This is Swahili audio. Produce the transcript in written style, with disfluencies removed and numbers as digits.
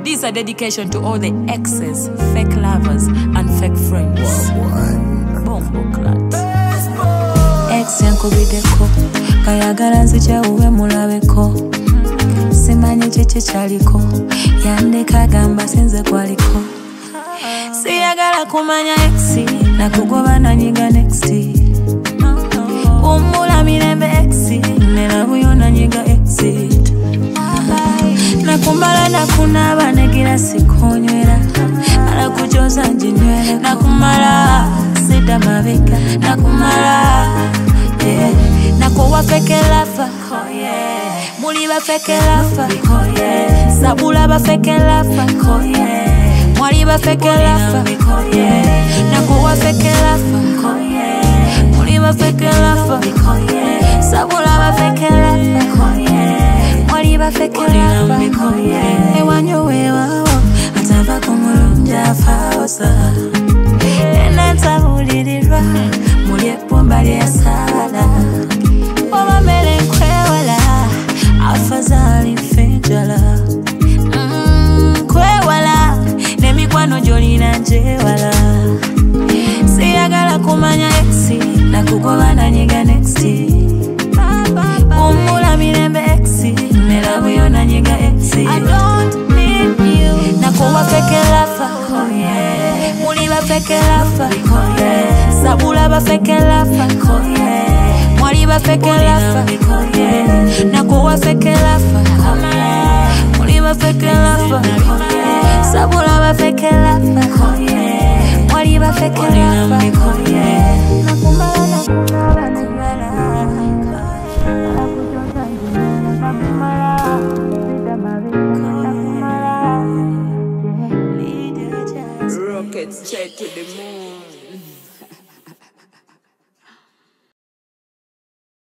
This is a dedication to all the exes, fake lovers, and fake friends. Bombo clat. Ex yankubideko, kayagala nzija uwe mulabeko. Simanyi kiki kyaliko, yandeka gamba sinze kwaliko. Siyagala kumanya exi, nakugoba nanyiga nexti. Umula mirembe exi, nena buyo nanyiga exit. Nakumbala nakunaba negira sikonywera, alakujoza njinywera. Nakumala sida mabeka, nakumala yeah. Nakuwa feke lafa, oh yeah. Muli ba feke lafa, oh yeah. Sabula ba feke lafa, oh yeah. Mwali ba feke lafa, oh yeah. Nakuwa feke lafa, oh yeah. Muli ba feke lafa, oh yeah. Sabula ba feke lafa, oh yeah. Mwali ba feke lafa, oh yeah. Ewanyo wewa, atava kumulunja faosa. Enanza ulirirwa, muli epumba liya sala. Oba mele kwewala, afazali fejala. Kwewala, nemikwano jolina njewala. Siyagala kumanya exi, nakugoba nanyiga nexti. Umula mirembe exi, nela buyo nanyiga exi. I don't need you. Nakuwa feke lafa, oh yeah. Muli ba feke lafa, oh yeah. Sabula ba feke lafa, oh yeah. Mwali ba feke lafa, oh yeah. Nakuwa feke lafa, oh yeah. Muli ba feke lafa, oh yeah. Sabula ba feke lafa, oh yeah. Mwali ba feke lafa, oh yeah. Nakumbala nakumbala nakumbala. Rockets straight to the moon.